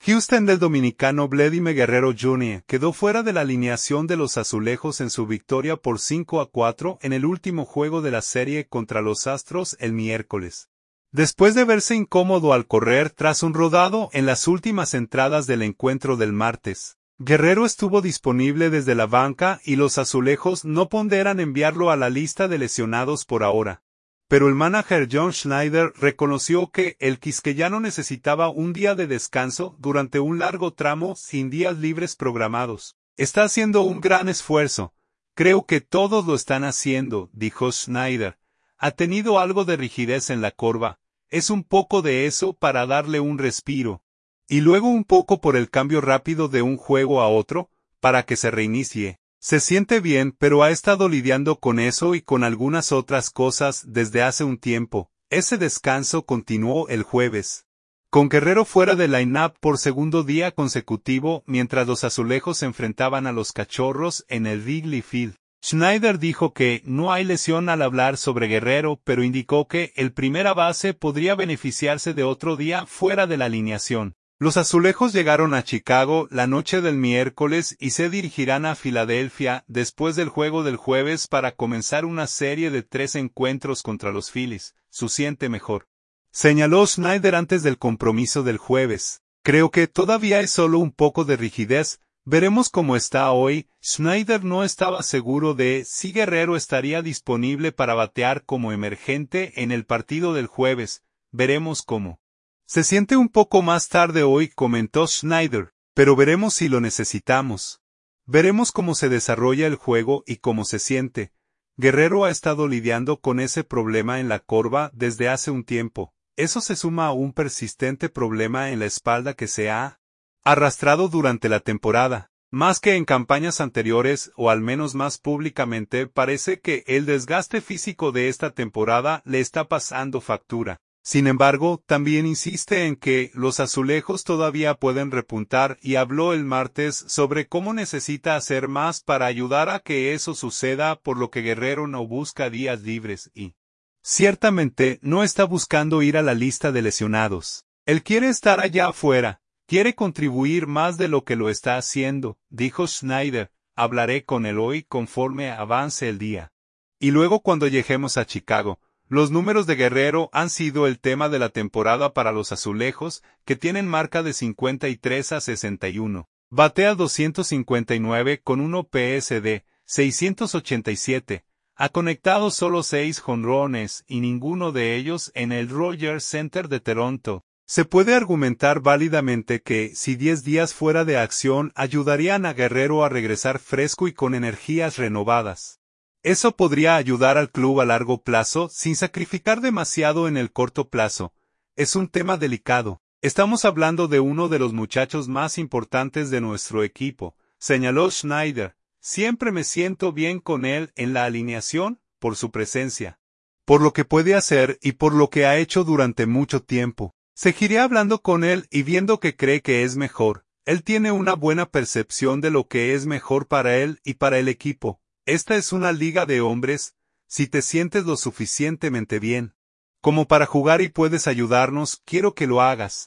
Houston del dominicano Vladimir Guerrero Jr. quedó fuera de la alineación de los azulejos en su victoria por 5-4 en el último juego de la serie contra los Astros el miércoles. Después de verse incómodo al correr tras un rodado en las últimas entradas del encuentro del martes, Guerrero estuvo disponible desde la banca y los azulejos no ponderan enviarlo a la lista de lesionados por ahora. Pero el manager John Schneider reconoció que el quisqueyano necesitaba un día de descanso durante un largo tramo sin días libres programados. Está haciendo un gran esfuerzo. Creo que todos lo están haciendo, dijo Schneider. Ha tenido algo de rigidez en la corva. Es un poco de eso para darle un respiro. Y luego un poco por el cambio rápido de un juego a otro, para que se reinicie. Se siente bien, pero ha estado lidiando con eso y con algunas otras cosas desde hace un tiempo. Ese descanso continuó el jueves, con Guerrero fuera del line-up por segundo día consecutivo mientras los azulejos se enfrentaban a los Cachorros en el Wrigley Field. Schneider dijo que no hay lesión al hablar sobre Guerrero, pero indicó que el primera base podría beneficiarse de otro día fuera de la alineación. Los azulejos llegaron a Chicago la noche del miércoles y se dirigirán a Filadelfia después del juego del jueves para comenzar una serie de 3 encuentros contra los Phillies. Siente mejor, señaló Schneider antes del compromiso del jueves. Creo que todavía es solo un poco de rigidez. Veremos cómo está hoy. Schneider no estaba seguro de si Guerrero estaría disponible para batear como emergente en el partido del jueves. Veremos cómo se siente un poco más tarde hoy, comentó Schneider, pero veremos si lo necesitamos. Veremos cómo se desarrolla el juego y cómo se siente. Guerrero ha estado lidiando con ese problema en la corva desde hace un tiempo. Eso se suma a un persistente problema en la espalda que se ha arrastrado durante la temporada. Más que en campañas anteriores, o al menos más públicamente, parece que el desgaste físico de esta temporada le está pasando factura. Sin embargo, también insiste en que los azulejos todavía pueden repuntar y habló el martes sobre cómo necesita hacer más para ayudar a que eso suceda, por lo que Guerrero no busca días libres y ciertamente no está buscando ir a la lista de lesionados. Él quiere estar allá afuera, quiere contribuir más de lo que lo está haciendo, dijo Schneider. Hablaré con él hoy conforme avance el día. Y luego cuando lleguemos a Chicago. Los números de Guerrero han sido el tema de la temporada para los azulejos, que tienen marca de 53-61. Batea 259 con un OPS de 687. Ha conectado solo 6 jonrones y ninguno de ellos en el Rogers Center de Toronto. Se puede argumentar válidamente que, si 10 días fuera de acción ayudarían a Guerrero a regresar fresco y con energías renovadas. Eso podría ayudar al club a largo plazo sin sacrificar demasiado en el corto plazo. Es un tema delicado. Estamos hablando de uno de los muchachos más importantes de nuestro equipo, señaló Schneider. Siempre me siento bien con él en la alineación, por su presencia, por lo que puede hacer y por lo que ha hecho durante mucho tiempo. Seguiré hablando con él y viendo que cree que es mejor. Él tiene una buena percepción de lo que es mejor para él y para el equipo. Esta es una liga de hombres. Si te sientes lo suficientemente bien como para jugar y puedes ayudarnos, quiero que lo hagas.